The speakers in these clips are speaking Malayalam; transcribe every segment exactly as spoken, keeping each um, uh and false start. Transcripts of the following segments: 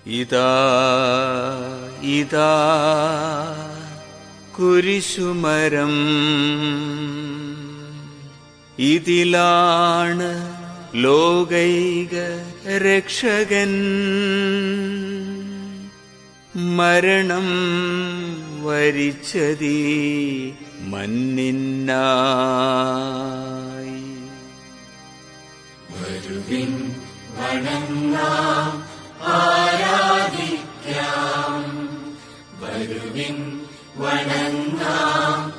ഇതാ ഇതാ കുരിശുമരം, ഇതിലാണ് ലോകൈക രക്ഷകൻ. മരണം വരിച്ചതീ മന്നിനായി. വരുവിൻ വണങ്ങാം ആരാധിക്കാം, വരുവിൻ വണങ്ങാം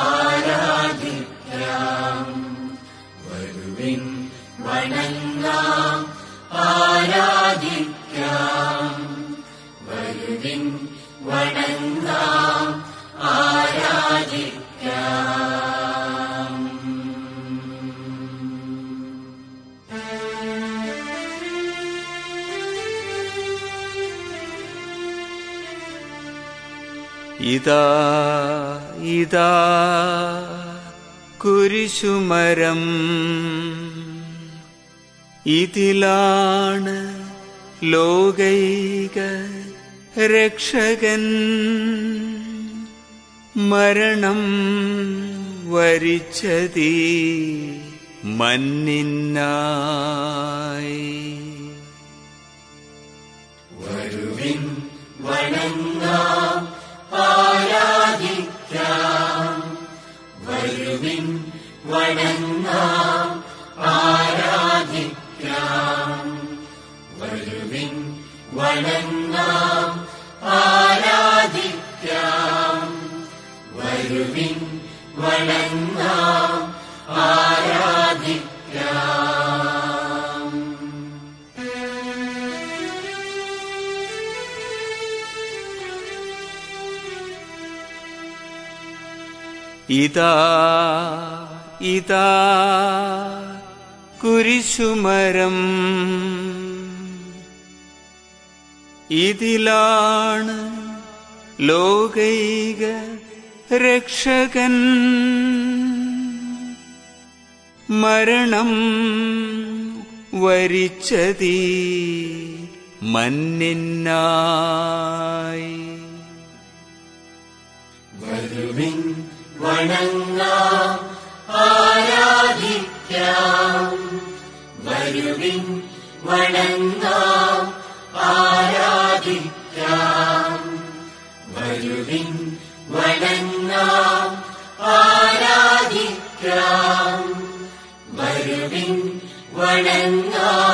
ആരാധിക്കാം, വരുവിൻ വണങ്ങാം ആരാധിക്കാം, വരുവിൻ വണങ്ങാം ആരാധിക്കാം. ഇതാ ഇതാ കുരിശുമരം, ഇതിലാണ് ലോകൈക രക്ഷകൻ. മരണം വരിച്ചതീ മന്നിനായി. വരുവിൻ വണങ്ങാം ആരാധിക്കാം, വരുവിൻ വണങ്ങാം ആരാധിക്കാം, വരുവിൻ വണങ്ങാം ആരാധിക്കാം, വരുവിൻ വണങ്ങാം ആരാധിക്കാം. ഇതാ ഇതാ കുരിശുമരം, ഇതിലാണ് ലോകൈക രക്ഷകൻ. മരണം വരിച്ചതീ മന്നിനായി. വരുവിൻ വണങ്ങാം ആരാധിക്കാം, വരുവിൻ വണങ്ങാം ആരാധിക്കാം, വരുവിൻ വണങ്ങാം ആരാധിക്കാം, വരുവിൻ വണങ്ങാം